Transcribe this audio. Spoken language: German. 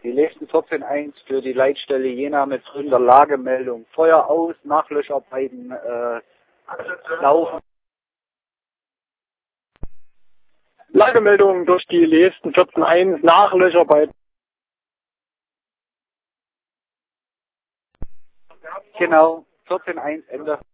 Die Lesen 14.1 für die Leitstelle Jena mit folgender Lagemeldung. Feuer aus, Nachlöscharbeiten laufen. Lagemeldung durch die Lesten 14.1, Nachlöscharbeiten. Genau, 14.1 Ende.